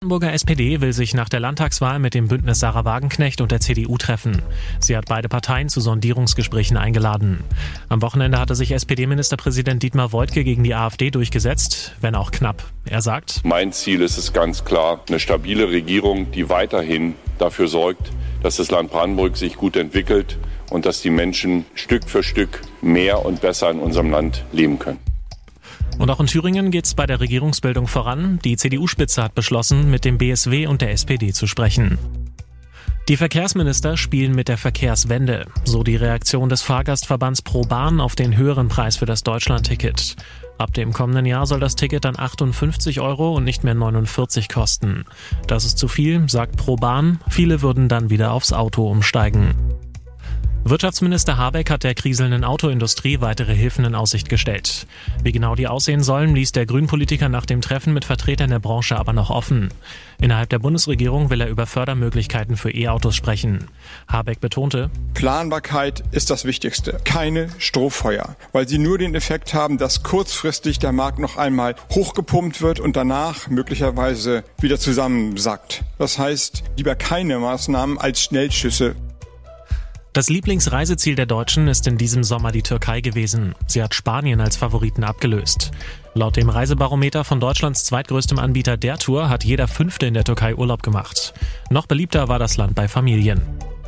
Brandenburger SPD will sich nach der Landtagswahl mit dem Bündnis Sarah Wagenknecht und der CDU treffen. Sie hat beide Parteien zu Sondierungsgesprächen eingeladen. Am Wochenende hatte sich SPD-Ministerpräsident Dietmar Woidke gegen die AfD durchgesetzt, wenn auch knapp. Er sagt: Mein Ziel ist es ganz klar, eine stabile Regierung, die weiterhin dafür sorgt, dass das Land Brandenburg sich gut entwickelt und dass die Menschen Stück für Stück mehr und besser in unserem Land leben können. Und auch in Thüringen geht es bei der Regierungsbildung voran. Die CDU-Spitze hat beschlossen, mit dem BSW und der SPD zu sprechen. Die Verkehrsminister spielen mit der Verkehrswende. So die Reaktion des Fahrgastverbands ProBahn auf den höheren Preis für das Deutschlandticket. Ab dem kommenden Jahr soll das Ticket dann 58 € und nicht mehr 49 kosten. Das ist zu viel, sagt ProBahn. Viele würden dann wieder aufs Auto umsteigen. Wirtschaftsminister Habeck hat der kriselnden Autoindustrie weitere Hilfen in Aussicht gestellt. Wie genau die aussehen sollen, ließ der Grünen-Politiker nach dem Treffen mit Vertretern der Branche aber noch offen. Innerhalb der Bundesregierung will er über Fördermöglichkeiten für E-Autos sprechen. Habeck betonte: Planbarkeit ist das Wichtigste. Keine Strohfeuer, weil sie nur den Effekt haben, dass kurzfristig der Markt noch einmal hochgepumpt wird und danach möglicherweise wieder zusammensackt. Das heißt, lieber keine Maßnahmen als Schnellschüsse. Das Lieblingsreiseziel der Deutschen ist in diesem Sommer die Türkei gewesen. Sie hat Spanien als Favoriten abgelöst. Laut dem Reisebarometer von Deutschlands zweitgrößtem Anbieter der Tour hat jeder Fünfte in der Türkei Urlaub gemacht. Noch beliebter war das Land bei Familien.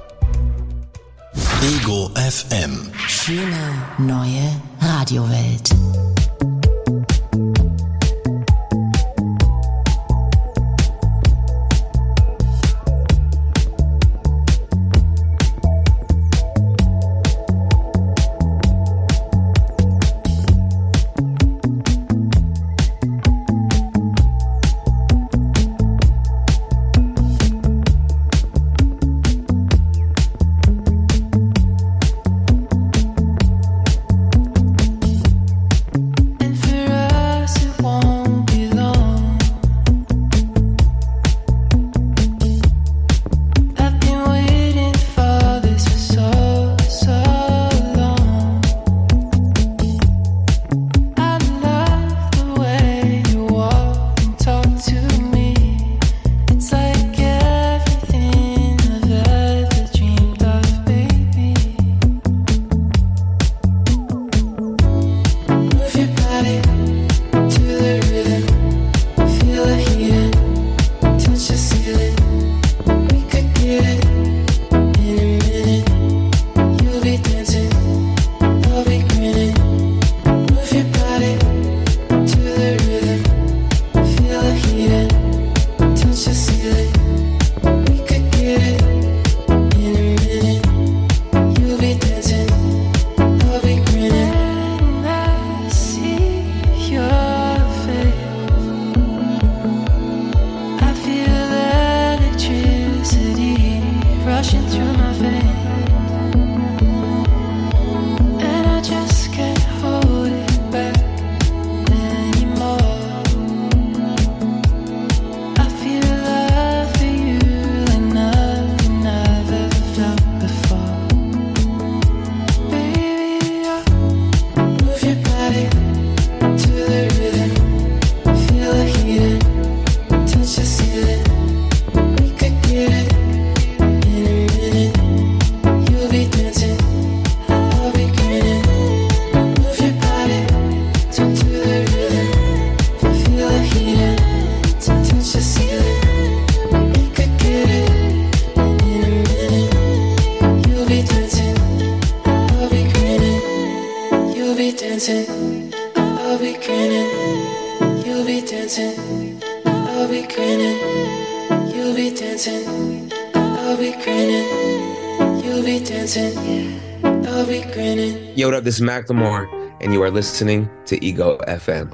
Ego FM. Schöne neue Radiowelt. Yo, what up, this is Macklemore, and you are listening to Ego FM.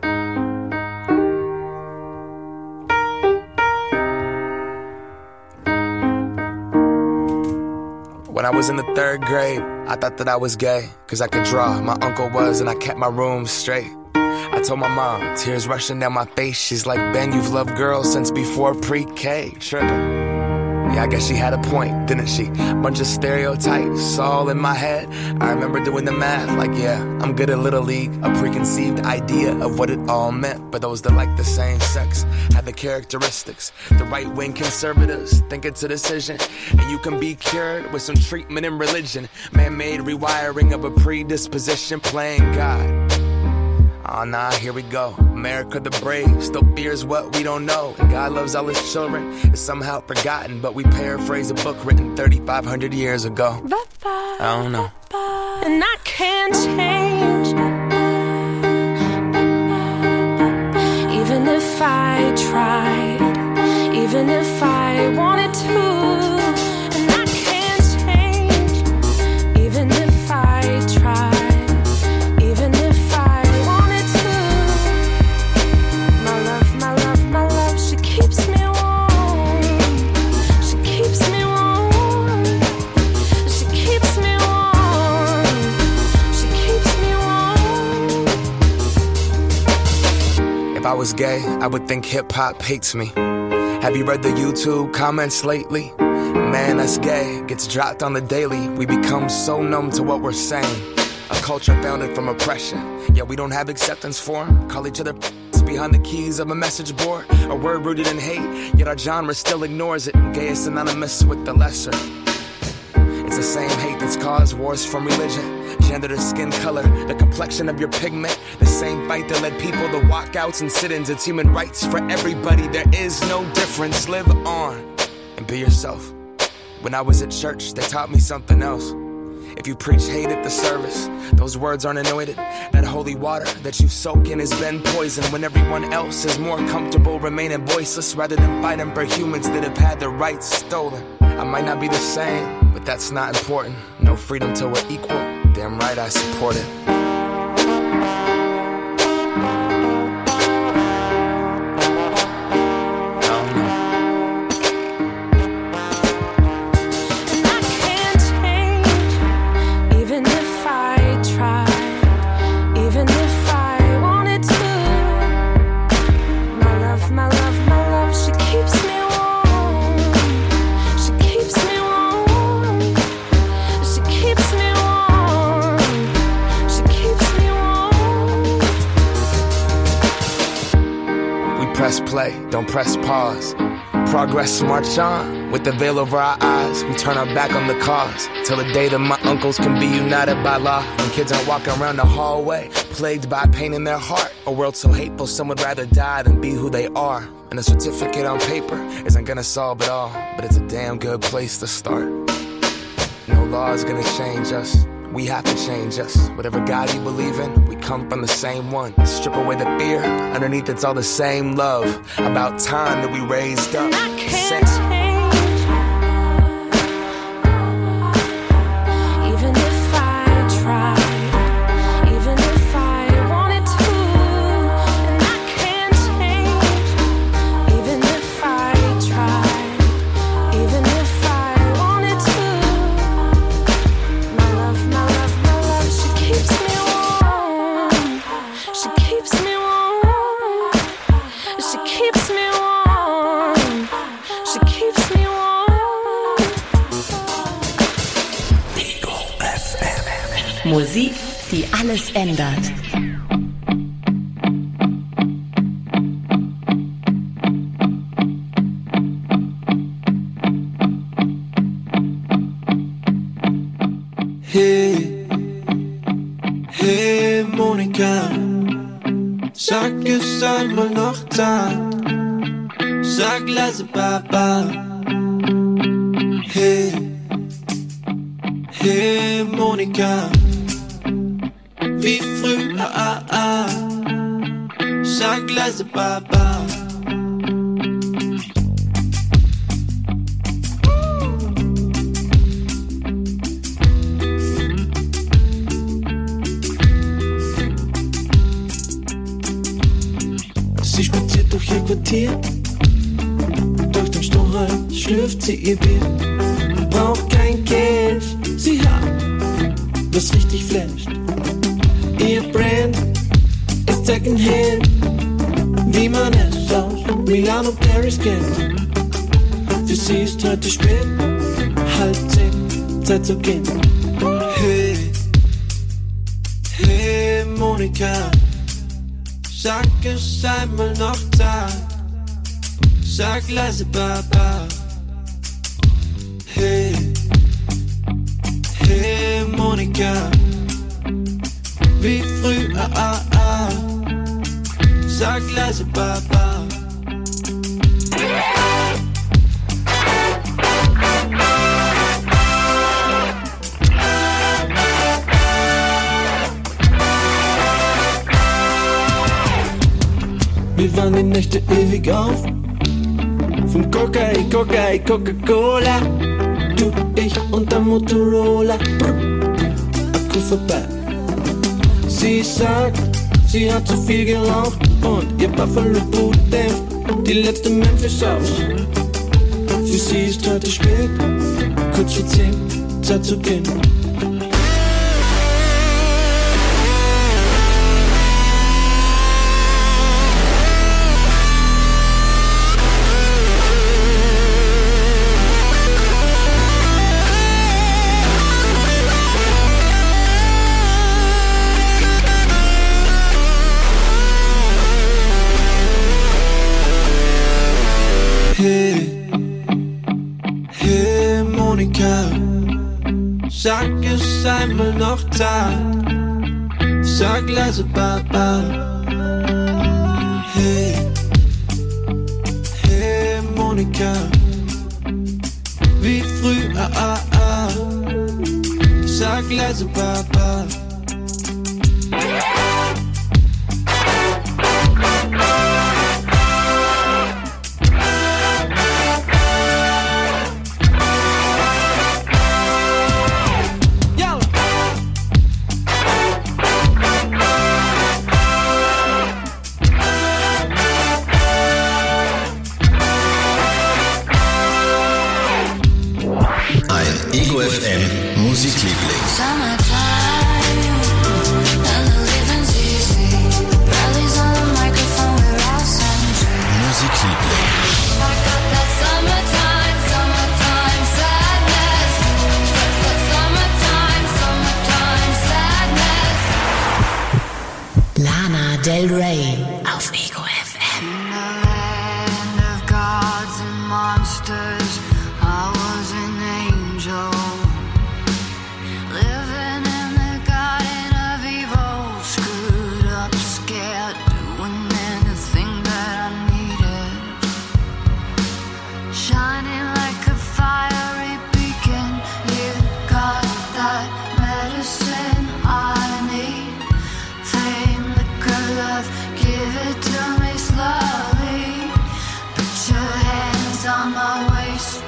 When I was in the 3rd grade, I thought that I was gay, cause I could draw. My uncle was, and I kept my room straight. I told my mom, tears rushing down my face. She's like, Ben, you've loved girls since before pre-K. Trippin'. Yeah, I guess she had a point, didn't she? Bunch of stereotypes all in my head. I remember doing the math, like, yeah, I'm good at Little League. A preconceived idea of what it all meant. But those that like the same sex have the characteristics. The right-wing conservatives think it's a decision, and you can be cured with some treatment in religion. Man-made rewiring of a predisposition, playing God. Oh nah, here we go. America the brave still fears what we don't know. And God loves all his children. It's somehow forgotten, but we paraphrase a book written 3,500 years ago. I don't know. And I can't change, even if I tried, even if I wanted to. And I can't change, even if I tried. If I was gay, I would think hip-hop hates me. Have you read the YouTube comments lately? Man, that's gay, gets dropped on the daily. We become so numb to what we're saying. A culture founded from oppression. Yeah, we don't have acceptance for them. Call each other behind the keys of a message board. A word rooted in hate, yet our genre still ignores it. Gay is synonymous with the lesser. It's the same hate that's caused wars from religion. Gender to skin color, the complexion of your pigment. The same fight that led people to walkouts and sit-ins. It's human rights for everybody, there is no difference. Live on and be yourself. When I was at church, they taught me something else. If you preach hate at the service, those words aren't anointed. That holy water that you soak in has been poisoned. When everyone else is more comfortable remaining voiceless, rather than fighting for humans that have had their rights stolen. I might not be the same, but that's not important. No freedom till we're equal. Damn right I support it. Press play, don't press pause. Progress march on, with the veil over our eyes. We turn our back on the cause, till the day that my uncles can be united by law. When kids aren't walking around the hallway, plagued by pain in their heart. A world so hateful, some would rather die than be who they are. And a certificate on paper isn't gonna solve it all, but it's a damn good place to start. No law is gonna change us. We have to change us. Whatever God you believe in, we come from the same one. Strip away the fear, underneath it's all the same love. About time that we raised up. I can't change, even if I tried, even if I wanted to. And I can't change, even if I tried, even if I wanted to. My love, she keeps me warm. She keeps me warm. She keeps me warm. She keeps me warm. Ego FM. Musik, die alles ändert. Hey Monika, sag es einmal noch da. Sag leise Baba. Hey Monika, wie früher, sag leise Baba. Sie spaziert durch ihr Quartier, durch den Strohhalm schlürft sie ihr Bier. Braucht kein Cash, sie hat was richtig flasht. Ihr Brand ist Secondhand, wie man es aus Milano, Paris kennt. Für sie ist heute spät, 9:30, Zeit zu gehen. Hey, hey Monika, sag es einmal noch da, sag leise Baba. Hey, hey Monika, wie früh, sag leise Baba. Wir waren die Nächte ewig auf, vom Coca-Cola, du, ich und der Motorola, Akku vorbei. Sie sagt, sie hat zu viel geraucht und ihr Buffalo Boot dämpft die letzte Memphis aus. Für sie ist heute spät, kurz vor 10, Zeit zu gehen. Hey, hey Monika, sag es einmal noch da, sag leise Baba. Hey, hey Monika, wie früh, sag leise Baba. Ego FM Musikliebling. Musikliebling. Lana Del Rey auf Ego FM. Give it to me slowly. Put your hands on my waist.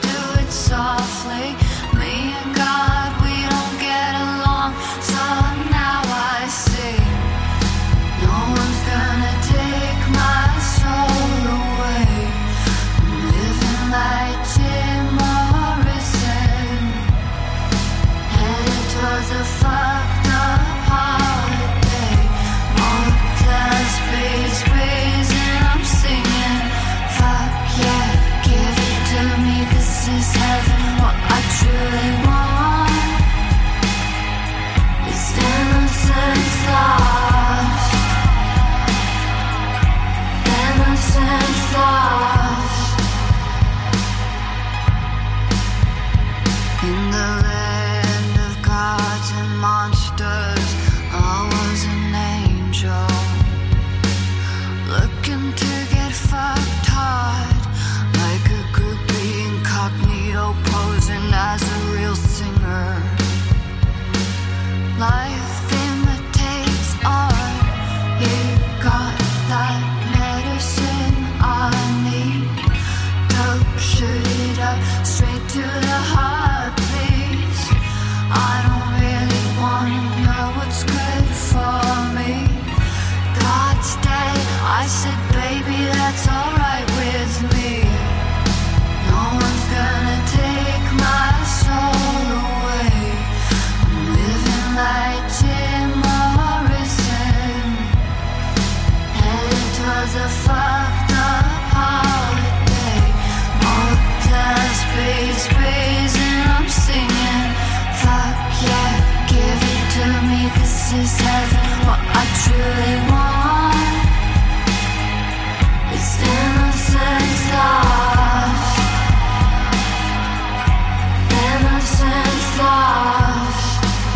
this isn't what I truly want. It's innocence lost. Innocence lost.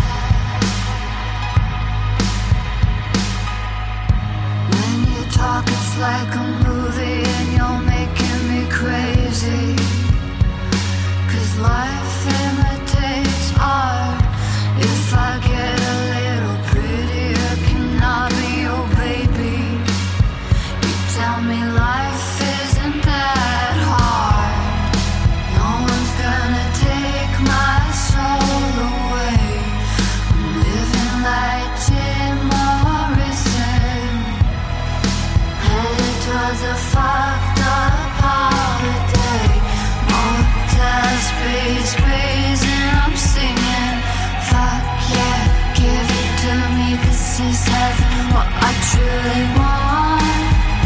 When you talk it's like a movie and you're making me crazy. 'Cause life imitates art. If I get a little prettier, can I be your baby? You tell me life isn't that hard. No one's gonna take my soul away. I'm living like Jim Morrison, headed towards a fucked up holiday. Motel space, and I'm singing. Fuck yeah, give it to me. This is heaven, what I truly want.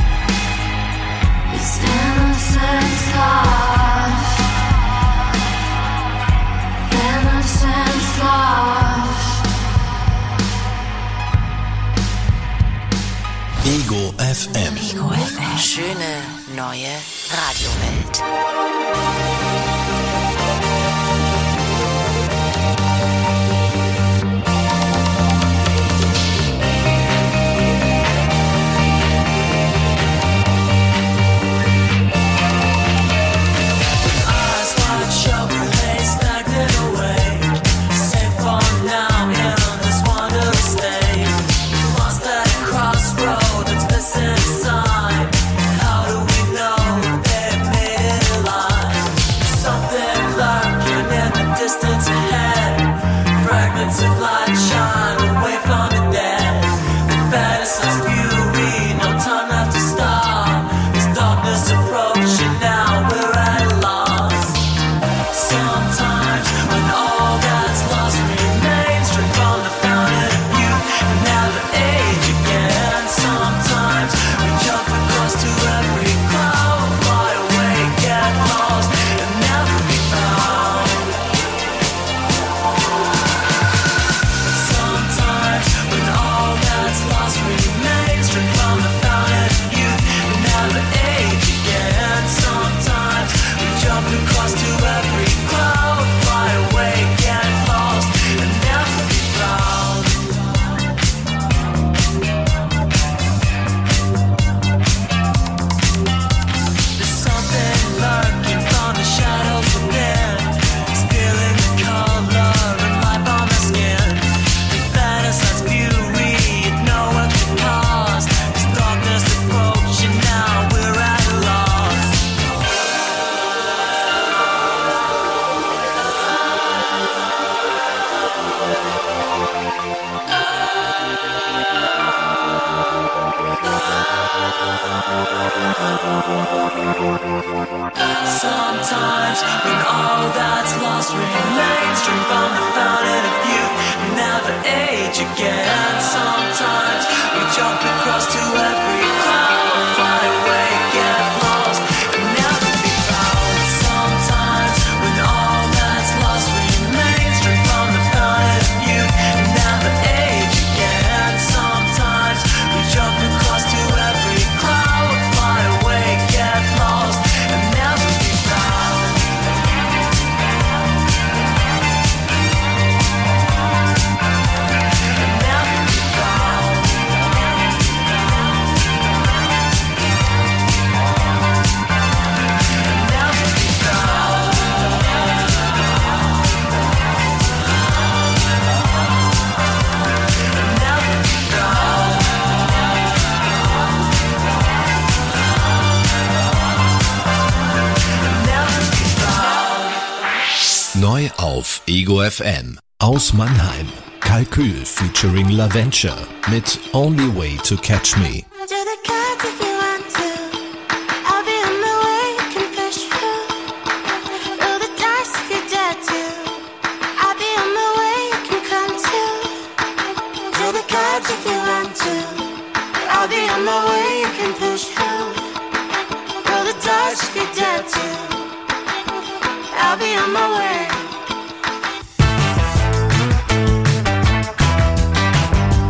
It's innocence lost. Innocence lost. Ego FM. Ego FM. Schöne neue Radiowelt. Sometimes when all that's lost remains, drink from the fountain of youth, you never age again. Sometimes we jump across to every cloud, fly away, get lost, and never be found. Sometimes when all that's lost remains, drink from the fountain of youth, you never age again. Sometimes we jump across to every cloud, fly away, get lost, and never be found. And never be found. And never be found. And never be found. Neu auf Ego FM. Aus Mannheim. Kalkül featuring LaVenture mit Only Way to Catch Me. Do the cards if you want to. I'll be on my way, you can push through. Roll the dice if you dare to. I'll be on my way, you can come too. Do the cards if you want to. I'll be on my way, you can push through. Roll the dice if you dare to. I'll be on my way.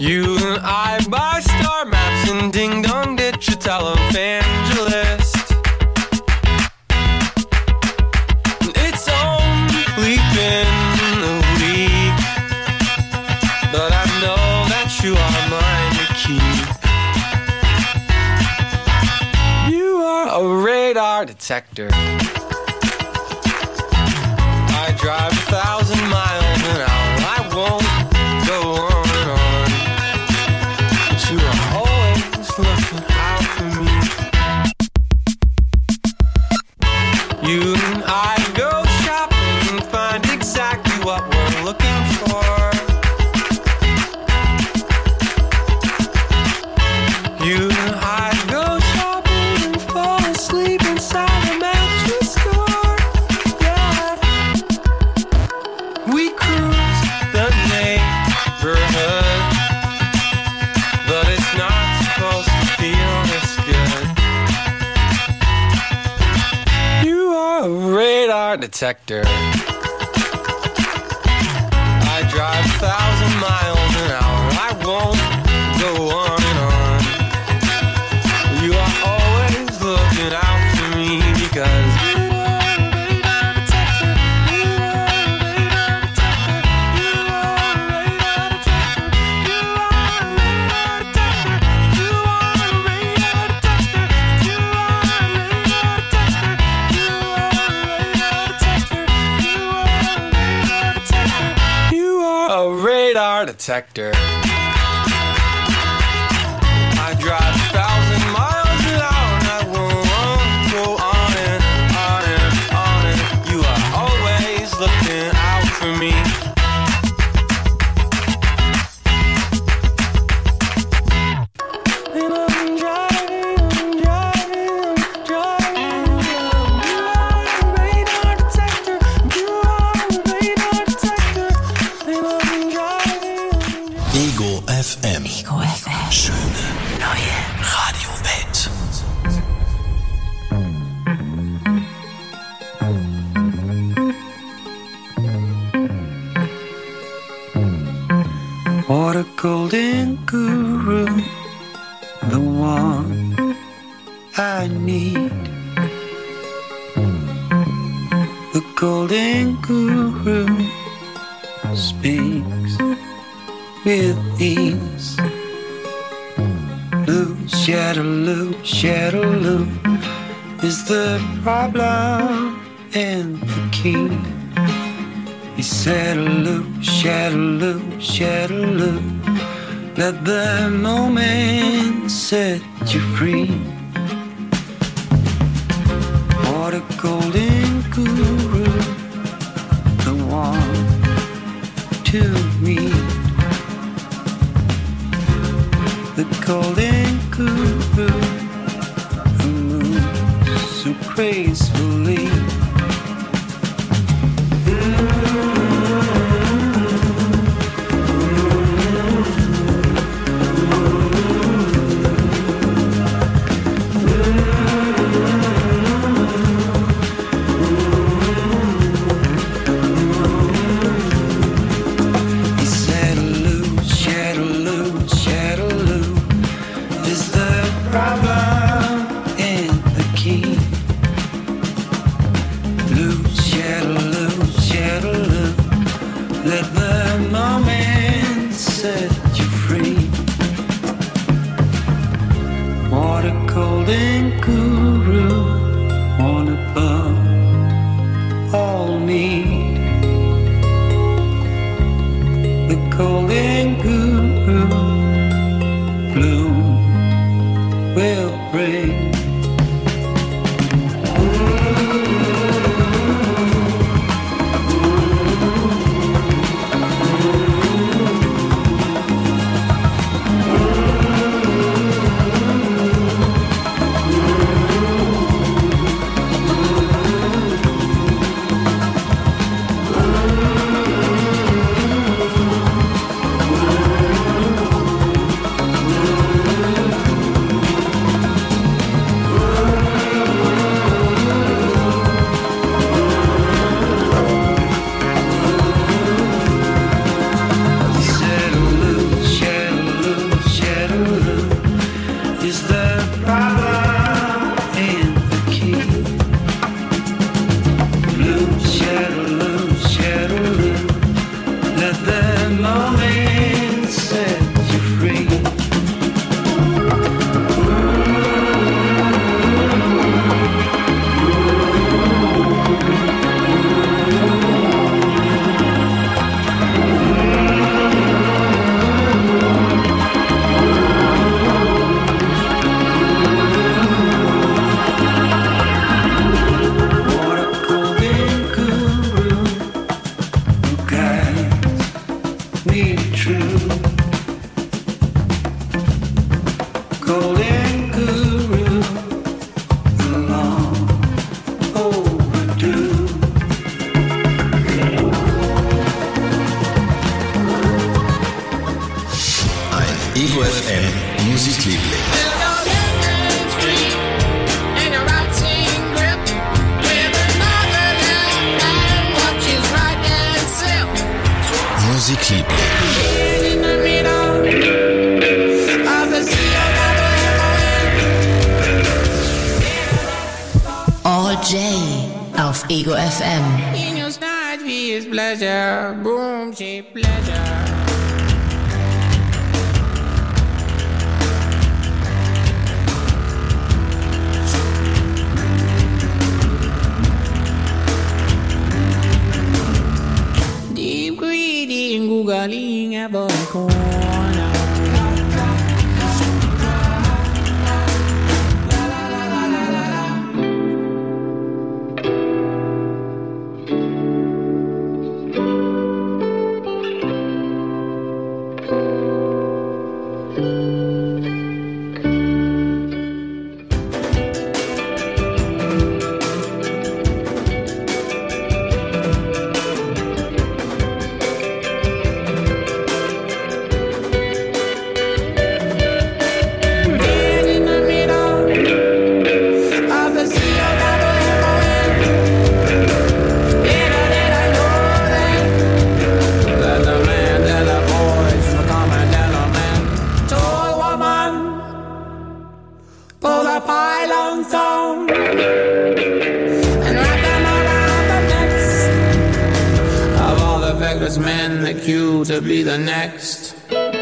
You and I buy star maps and ding-dong ditch a televangelist. It's only been a week, but I know that you are mine to keep. You are a radar detector. I drive 1,000 miles an hour. I won't go on and on, but you are always looking out for me. You and I go shopping and find exactly what we're looking for. You and I go shopping and fall asleep inside a mattress store. Yeah, we cruise the neighborhood, but it's not supposed to feel this good. You are a radar detector. I drive 1,000 miles an hour. I won't go on and on. You are always looking out for me because you are a radar detector. You are a radar detector. You are a radar detector. You are a radar detector. You are a radar detector. You are a radar detector. You are a radar detector. You are a radar detector. I drive 1,000 miles an hour and I won't go on and on and on and you are always looking out for me. And I'm driving. You are a radar detector. You are a radar detector. And I'm driving. Ego FM. Ego FM. Schöne neue Radiowelt. What a golden guru, the one I need. The golden guru speaks with ease. Shadaloo is the problem and the key. He said, Shadaloo, let the moment set you free. What a golden guru, the one to meet. The golden guru who moves so gracefully. me true. Golden guru, long overdue. Ein Ego FM Musikliebling. Musikliebling. All J auf Ego FM. In your night, is pleasure, boom, she pleasure. Deep greedy and googling every corner. Men accused to be the next.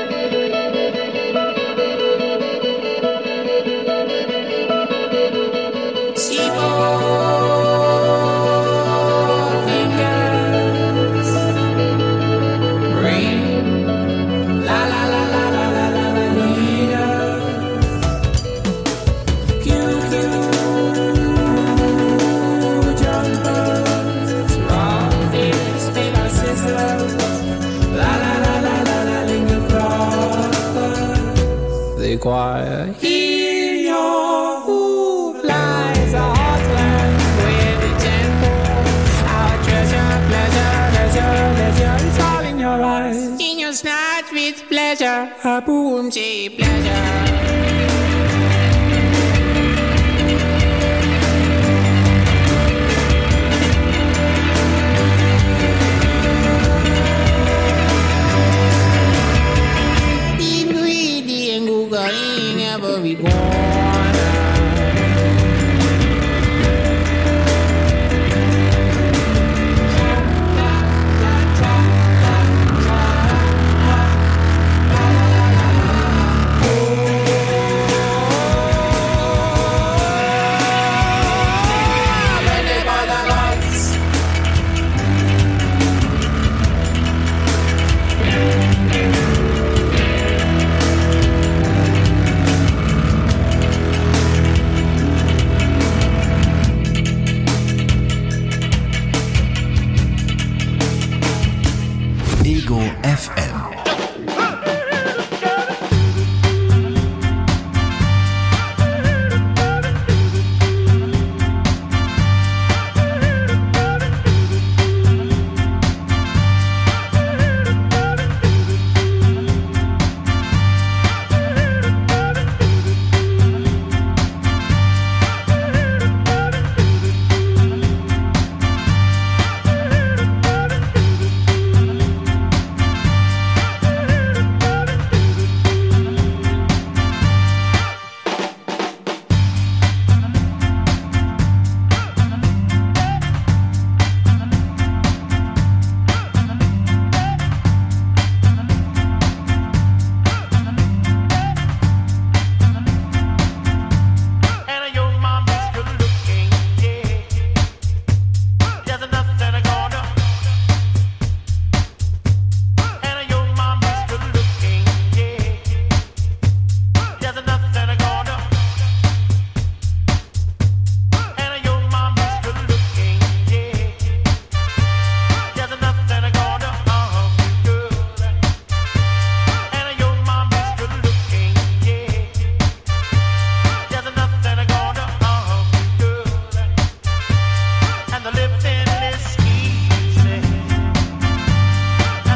Fingers, ring, la la la la la la la la leader. QQ jumpers, rock this, take our sisters. La la la la la la, linger flowers. The choir. In your hoof lies a heartland where the temple, our treasure, pleasure, leisure, leisure, it's all in your eyes. In your snatch with pleasure, a boom, cheap pleasure. Every corner. Ego FM.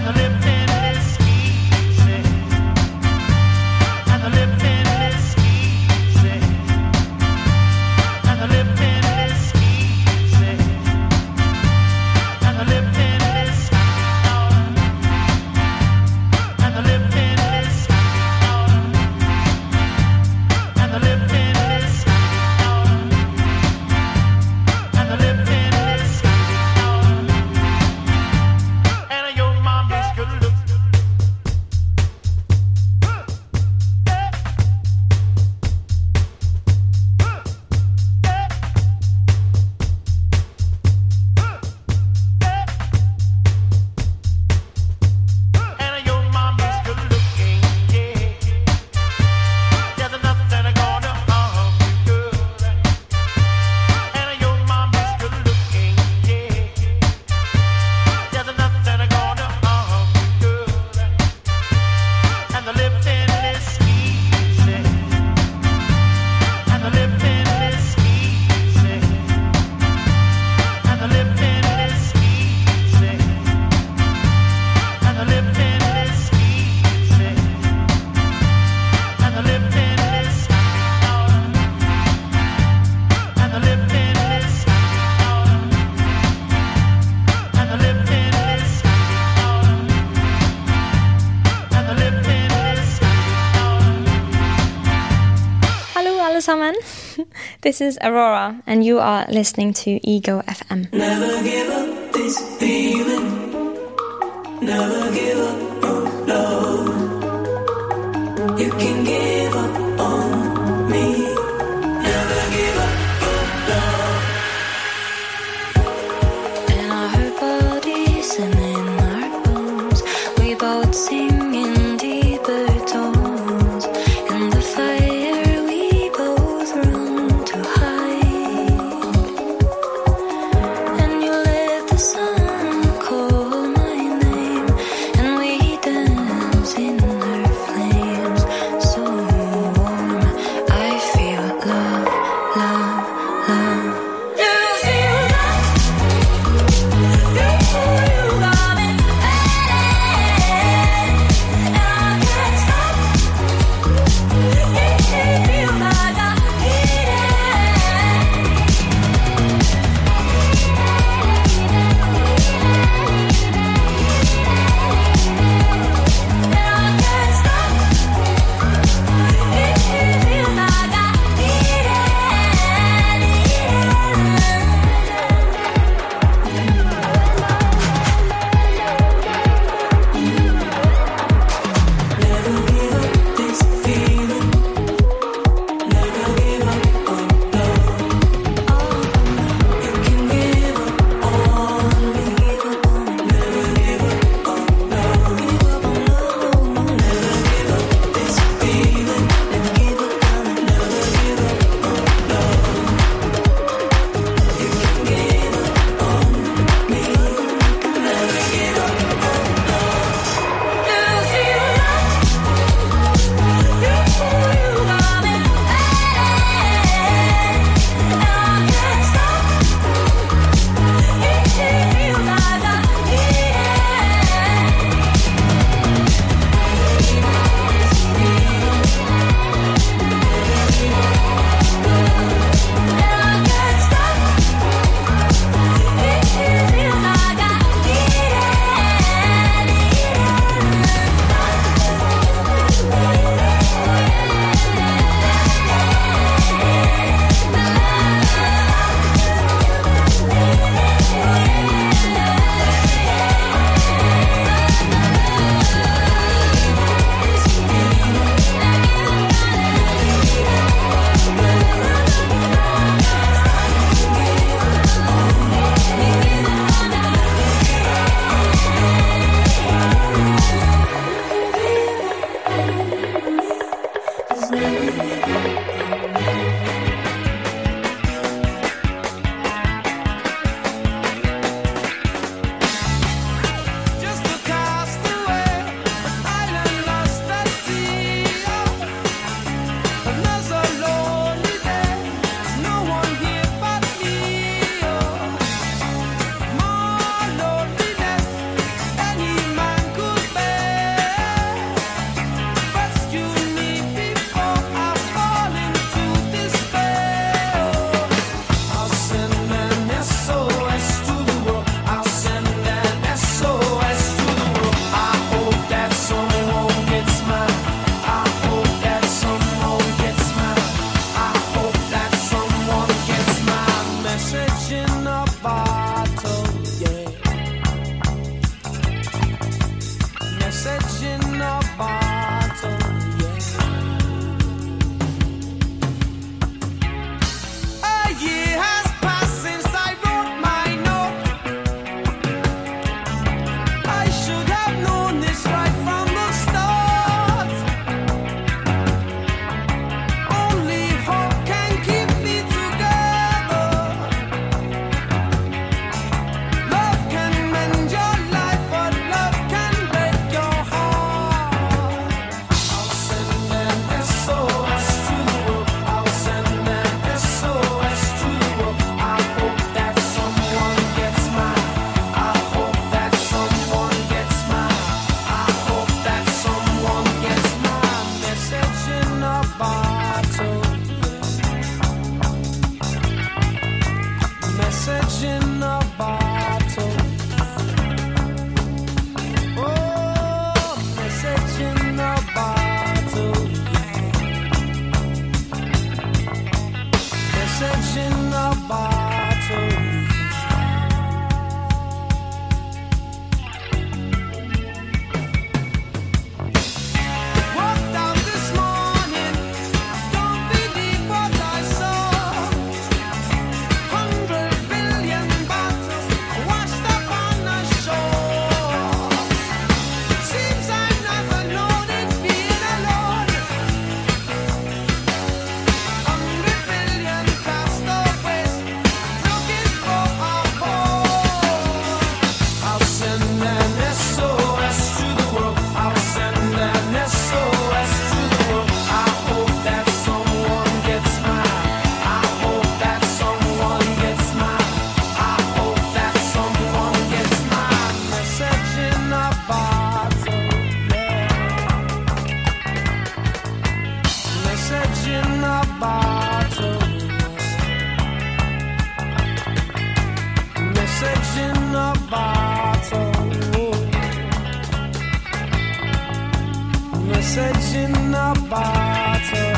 Sammen. This is Aurora, and you are listening to Ego FM. Never give up this feeling. Never give up on love. You can give up on me. Never give up on love. In our bodies and in our bones, we both sing in deeper tones. In the fire and you let the sun call my name, and we message in a bottle.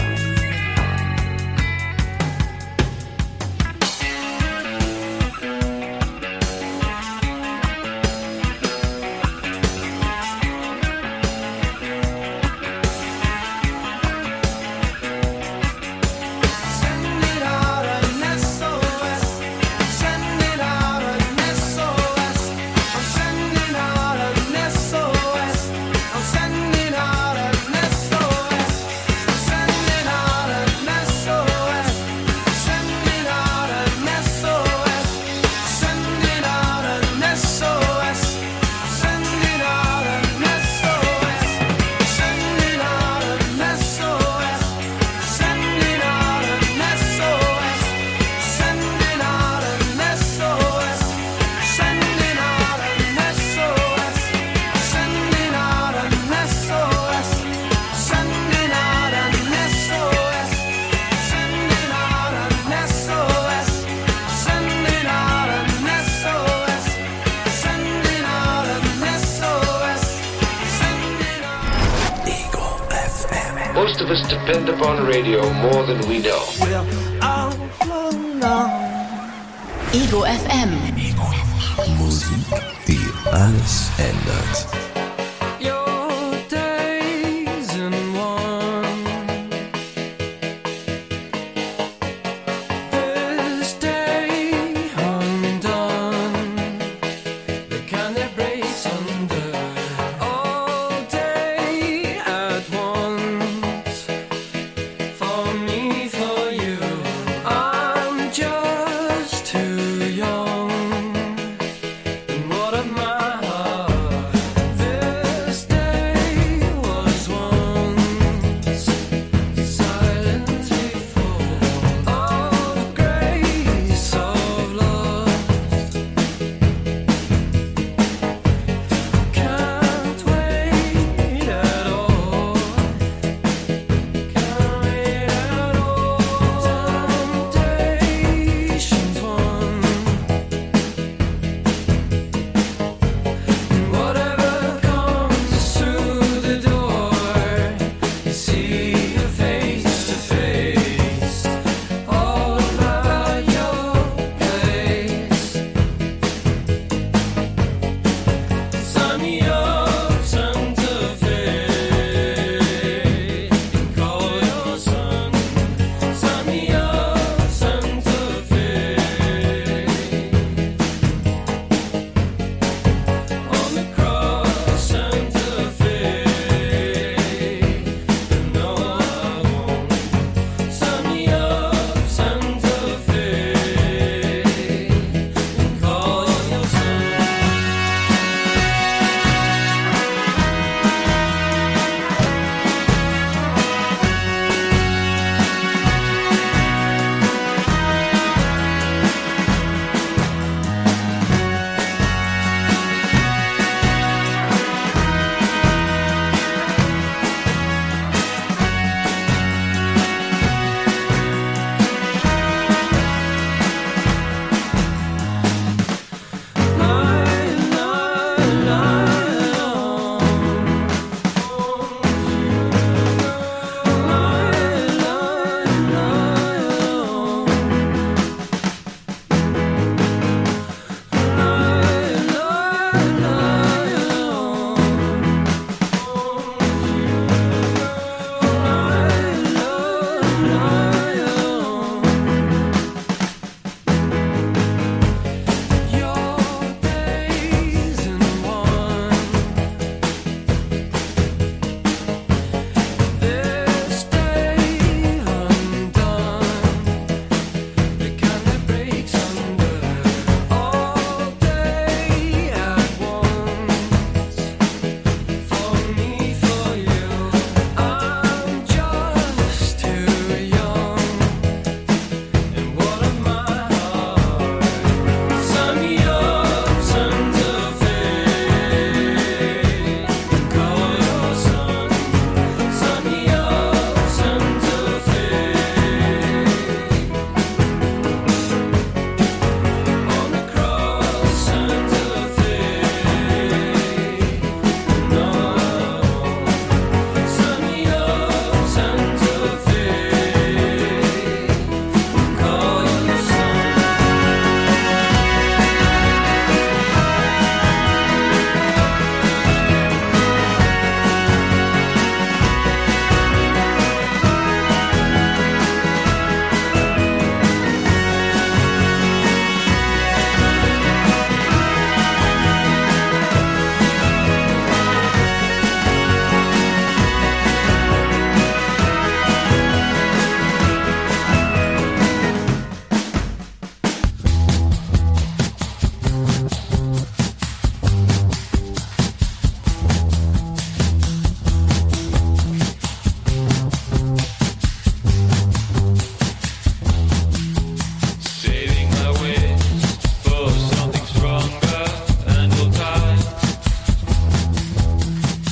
Most of us depend upon radio more than we know. Ego FM. Musik, die alles ändert. What of my heart?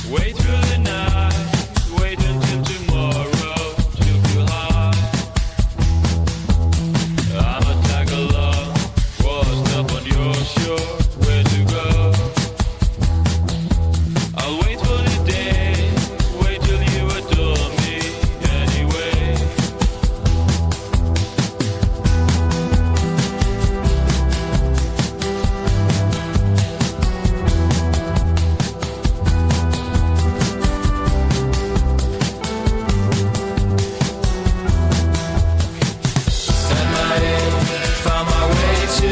Wait through the night, wait until tomorrow to feel high. I'm a tag along, washed up on your shore, where to go? I'll wait for the day, wait till you adore me anyway. Set my aim, found my way to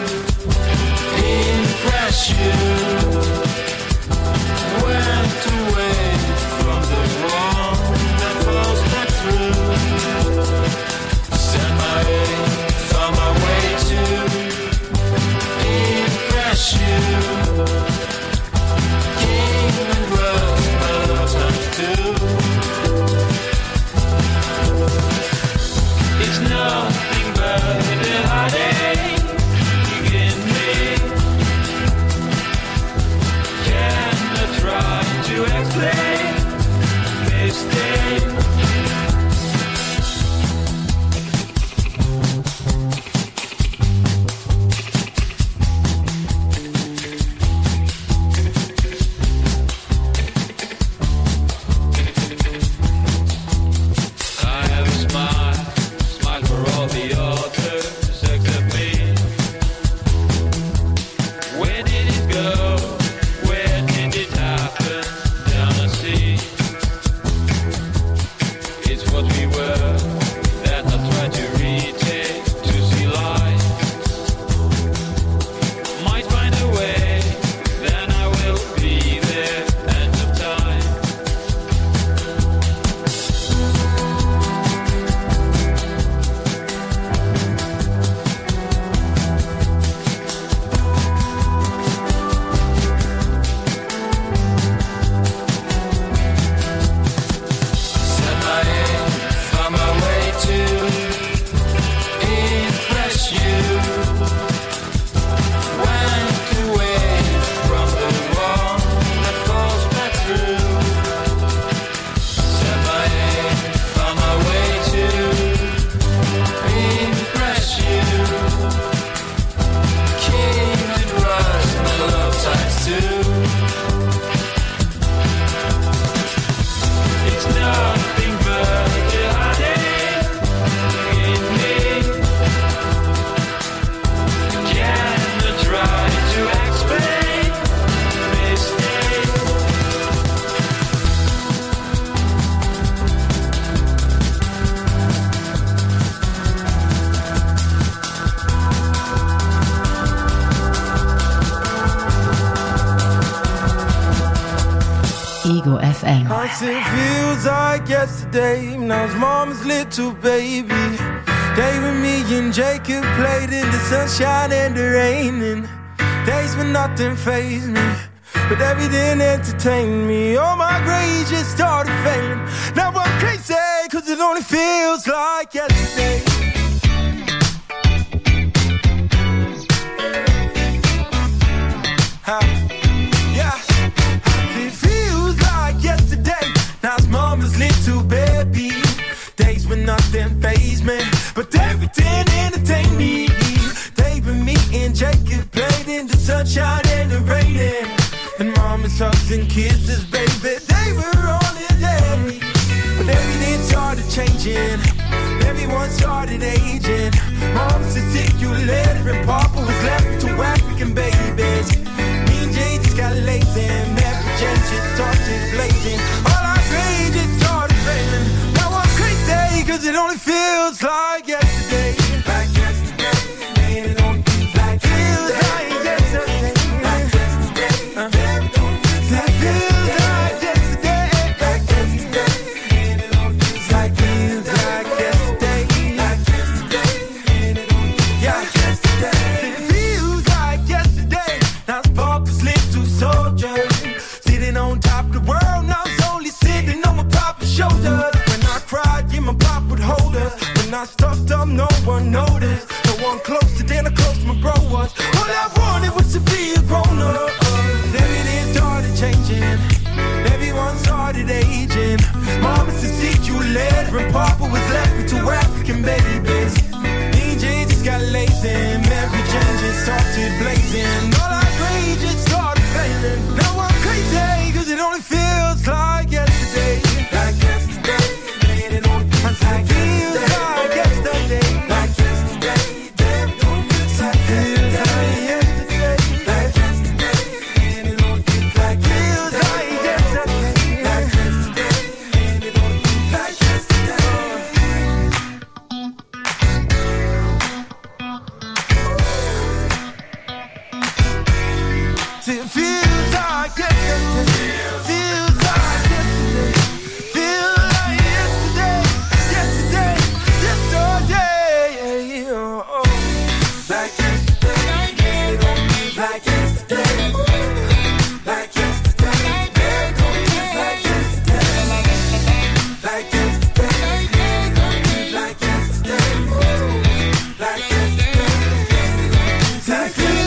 impress you. Went away from the wrong that falls back through. Set my aim, found my way to impress you. King and rose, my love times two. It's nothing but the heartache in me. Cannot try to explain mistake. I have a smile for all the others except me. Where did it go? Where did it happen? Down the sea. It's what we were that I tried to retake to see light. Might find a way, then I will be there. End of time. Set my aim, found my way to impress you. Went away from the wrong that falls back through. Set my aim, found my way to impress you. King and rust, my love times two. It's nothing but the heartache in me. Cannot try to explain mistake. Ego FM. I said feels like yesterday when I was mama's little baby. Day when me and Jacob played in the sunshine and the rain, and days when nothing fazed me, but everything entertained me. All my grades just started failing. Now I'm crazy, cause it only feels like yesterday. Yeah, it feels like yesterday. Now it's mama's little baby. Days when nothing fazed me, but everything entertained me. Day when me and Jacob played in the sunshine and the rain, and mama's hugs and kisses, baby, they were on the day. But everything started changing, everyone started aging. Mom said sick, you later, and Papa was left with two African babies. Me and Jay just got lazy, and Mary Jane just started blazing. All our grades just started failing. Now I'm crazy, cause it only feels like yesterday. Like yesterday, and it only feels like yesterday. Like yesterday, it don't feel like yesterday. Like yesterday, and it only feels like yesterday. Like yesterday, and it only feels like yesterday. It feels like yesterday. Now it's Papa's little soldier, sitting on top of the world. Now it's only sitting on my Papa's shoulders. When I cried, yeah, my Papa would hold us. When I stuffed up, no one noticed. No one closer than I close my bro was. All I wanted was to be a grown up. Everything started changing. everyone started aging. Mama said see you later, and Papa was left with two African babies. DJ just got lazy, Mary Jane just started blazing. All our rage just started failing. Now I'm crazy, cause it only feels like yesterday. Like yesterday, man, it only feels like yesterday. Like yesterday, like yesterday, damn, it only feels like yesterday. Like yesterday, man, it only feels like yesterday. Like yesterday, man, it only feels like yesterday. It feels like yesterday. Feels like yesterday. Feels like yesterday. Yesterday. Yesterday. Oh. Like yesterday. It don't feel like yesterday. Like yesterday. It don't feel like yesterday. Like yesterday. It don't feel like yesterday. Like yesterday. Like yesterday.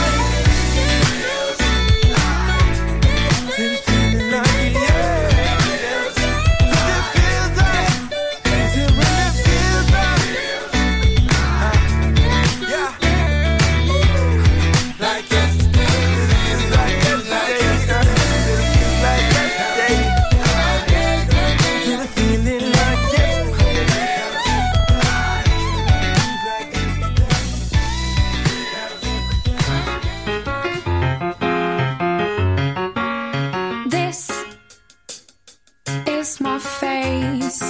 This is my face,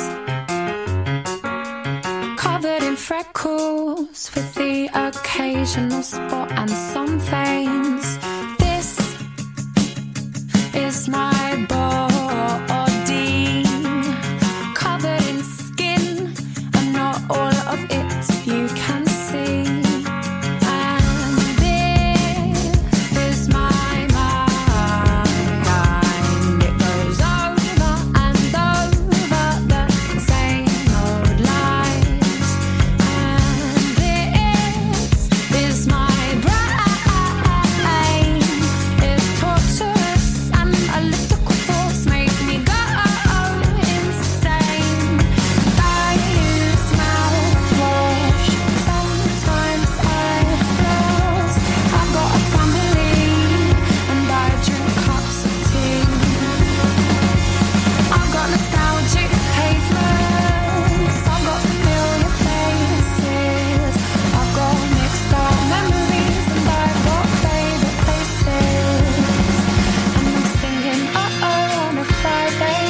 covered in freckles with the occasional spot and some veins. This is my body, covered in skin, and not all of it you can see. And this is my mind. It goes over and over the same old lies. And this is my brain. It's torturous and a little force make me go insane. I use mouthwash, sometimes I floss. I've got a family and I drink cups of tea. I've got nostalgic pavements, I've got familiar faces, I've got mixed up memories and I've got favourite places. And I'm singing uh-oh on a Friday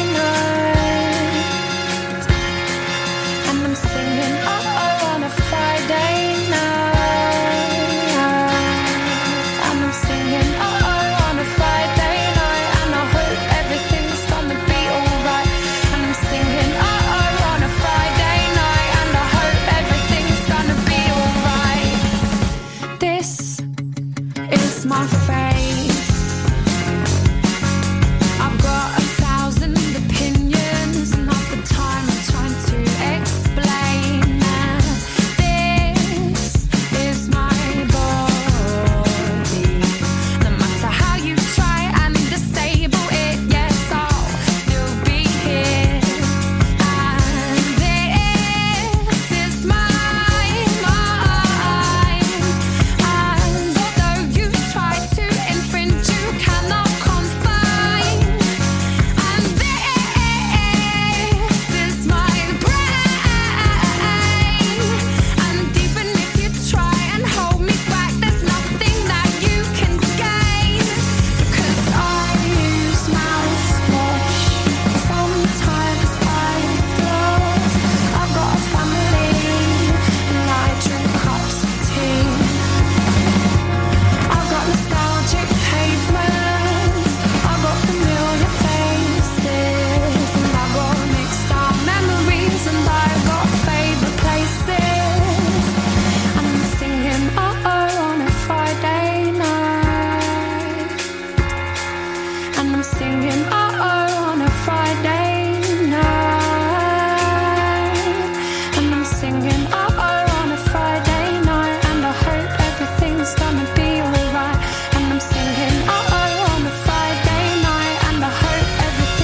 night. And I'm singing uh-oh on a Friday night. And I'm singing uh-oh on a Friday night. And I hope everything's gonna be alright. And I'm singing uh-oh on a Friday night. And I hope everything's gonna be alright. This is my face. I've got 1,000 opinions, and half the time I'm trying to explain that this is my body. No matter how you try and disable it, yes, I'll still be here. And this is my mind. And although you try to infringe, you cannot confine. And this is my brain. And even if you try and hold me back, there's nothing that you can gain. Because I use mouthwash, sometimes I floss. I've got a family and I drink cups of tea. I've got nostalgic pavements, I've got familiar faces, and I've got mixed up memories, and I've got favourite places. And I'm singing uh-oh on a Friday night. And I'm singing uh-oh on a Friday night. And I'm singing uh-oh on a Friday night. And I hope everything's gonna be alright. And I'm singing uh-oh on a Friday night. And I hope everything's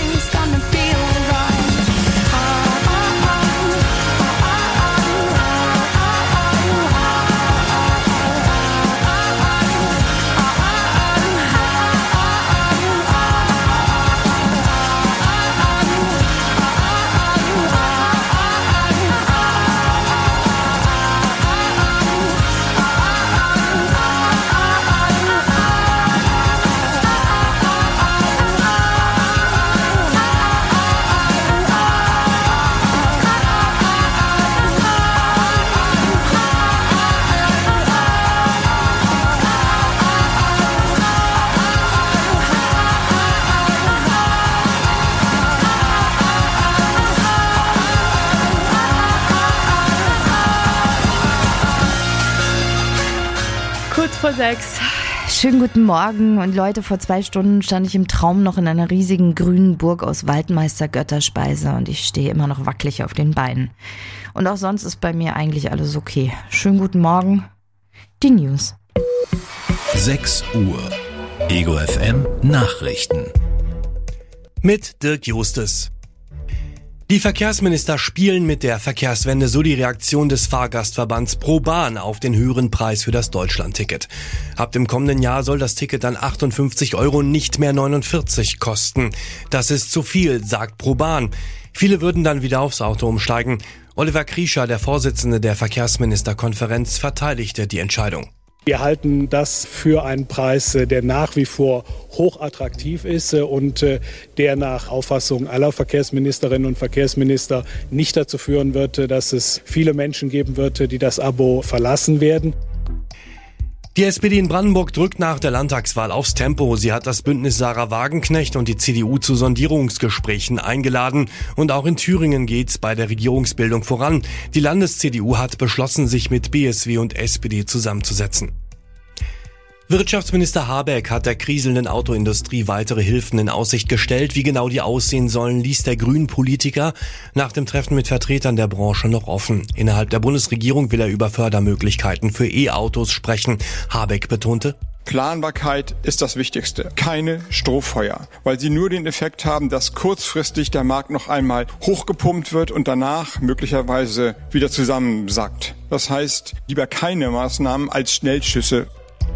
5:06. Schönen guten Morgen. Und Leute, vor 2 Stunden stand ich im Traum noch in einer riesigen grünen Burg aus Waldmeister Götterspeise und ich stehe immer noch wackelig auf den Beinen. Und auch sonst ist bei mir eigentlich alles okay. Schönen guten Morgen. Die News. 6 Uhr. Ego FM Nachrichten. Mit Dirk Justus. Die Verkehrsminister spielen mit der Verkehrswende, so die Reaktion des Fahrgastverbands ProBahn auf den höheren Preis für das Deutschlandticket. Ab dem kommenden Jahr soll das Ticket dann 58 €, nicht mehr 49 kosten. Das ist zu viel, sagt ProBahn. Viele würden dann wieder aufs Auto umsteigen. Oliver Kriescher, der Vorsitzende der Verkehrsministerkonferenz, verteidigte die Entscheidung. Wir halten das für einen Preis, der nach wie vor hochattraktiv ist und der nach Auffassung aller Verkehrsministerinnen und Verkehrsminister nicht dazu führen wird, dass es viele Menschen geben wird, die das Abo verlassen werden. Die SPD in Brandenburg drückt nach der Landtagswahl aufs Tempo. Sie hat das Bündnis Sarah Wagenknecht und die CDU zu Sondierungsgesprächen eingeladen. Und auch in Thüringen geht's bei der Regierungsbildung voran. Die Landes-CDU hat beschlossen, sich mit BSW und SPD zusammenzusetzen. Wirtschaftsminister Habeck hat der kriselnden Autoindustrie weitere Hilfen in Aussicht gestellt. Wie genau die aussehen sollen, ließ der Grünen-Politiker nach dem Treffen mit Vertretern der Branche noch offen. Innerhalb der Bundesregierung will er über Fördermöglichkeiten für E-Autos sprechen. Habeck betonte: Planbarkeit ist das Wichtigste. Keine Strohfeuer, weil sie nur den Effekt haben, dass kurzfristig der Markt noch einmal hochgepumpt wird und danach möglicherweise wieder zusammensackt. Das heißt, lieber keine Maßnahmen als Schnellschüsse.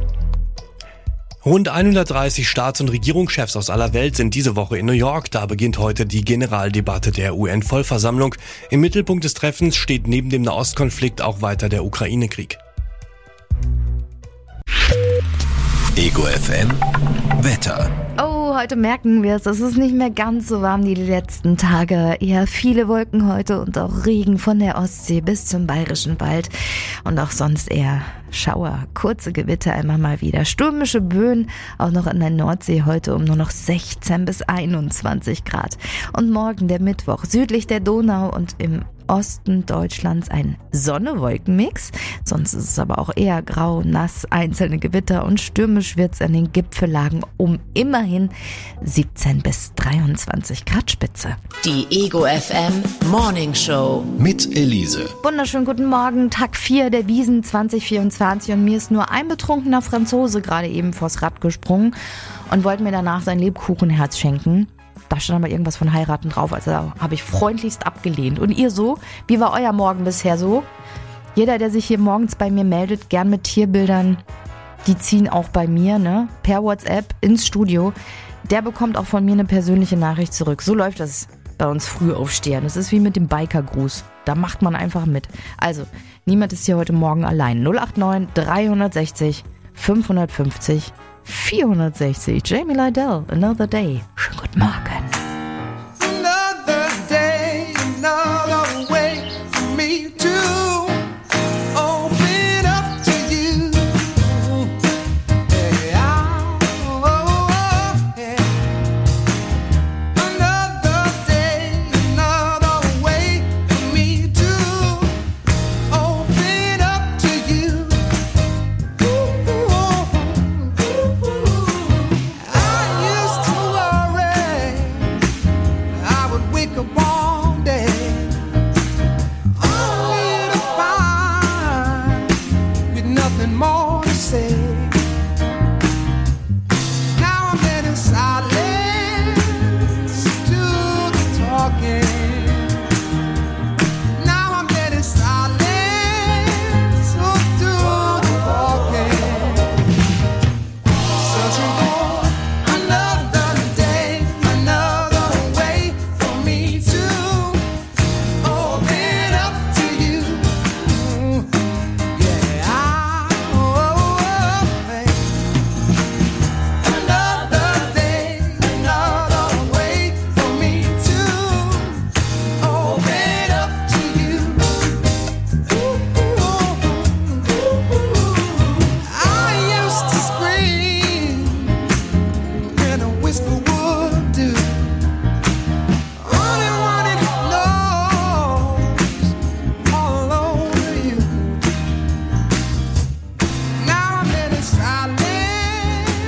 Rund 130 Staats- und Regierungschefs aus aller Welt sind diese Woche in New York. Da beginnt heute die Generaldebatte der UN-Vollversammlung. Im Mittelpunkt des Treffens steht neben dem Nahostkonflikt auch weiter der Ukraine-Krieg. Ego FM Wetter. Oh, heute merken wir es. Es ist nicht mehr ganz so warm wie die letzten Tage. Eher viele Wolken heute und auch Regen von der Ostsee bis zum Bayerischen Wald. Und auch sonst eher Schauer, kurze Gewitter immer mal wieder. Stürmische Böen auch noch in der Nordsee heute um nur noch 16 bis 21 Grad. Und morgen der Mittwoch südlich der Donau und im Osten Deutschlands ein Sonne-Wolken-Mix. Sonst ist es aber auch eher grau, nass, einzelne Gewitter und stürmisch wird's an den Gipfellagen um immerhin 17 bis 23 Grad Spitze. Die Ego FM Morning Show mit Elise. Wunderschönen guten Morgen, Tag 4 der Wiesn 2024 und mir ist nur ein betrunkener Franzose gerade eben vors Rad gesprungen und wollte mir danach sein Lebkuchenherz schenken. Da stand aber irgendwas von heiraten drauf, also habe ich freundlichst abgelehnt. Und ihr so? Wie war euer Morgen bisher so? Jeder, der sich hier morgens bei mir meldet, gern mit Tierbildern, die ziehen auch bei mir, ne? Per WhatsApp ins Studio. Der bekommt auch von mir eine persönliche Nachricht zurück. So läuft das bei uns Frühaufstehern. Das ist wie mit dem Bikergruß. Da macht man einfach mit. Also, niemand ist hier heute Morgen allein. 089 360 550 460. Jamie Lydell, Another Day. Schönen guten Morgen.